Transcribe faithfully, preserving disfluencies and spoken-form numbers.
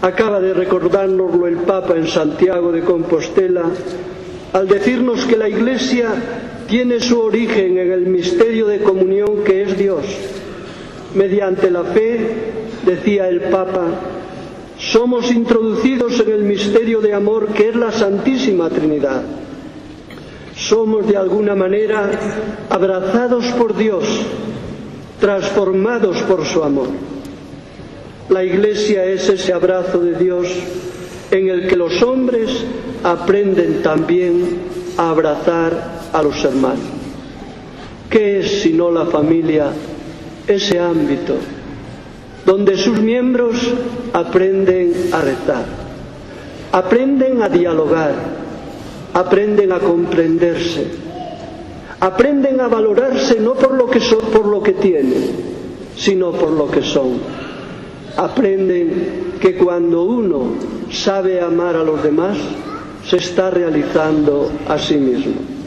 Acaba de recordárnoslo el Papa en Santiago de Compostela al decirnos que la Iglesia tiene su origen en el misterio de comunión que es Dios. Mediante la fe, decía el Papa, somos introducidos en el misterio de amor que es la Santísima Trinidad. Somos de alguna manera abrazados por Dios, transformados por su amor. La Iglesia es ese abrazo de Dios en el que los hombres aprenden también a abrazar a los hermanos. ¿Qué es sino la familia? Ese ámbito donde sus miembros aprenden a rezar, aprenden a dialogar, aprenden a comprenderse, aprenden a valorarse no por lo que son, por lo que tienen, sino por lo que son. Aprenden que cuando uno sabe amar a los demás, se está realizando a sí mismo.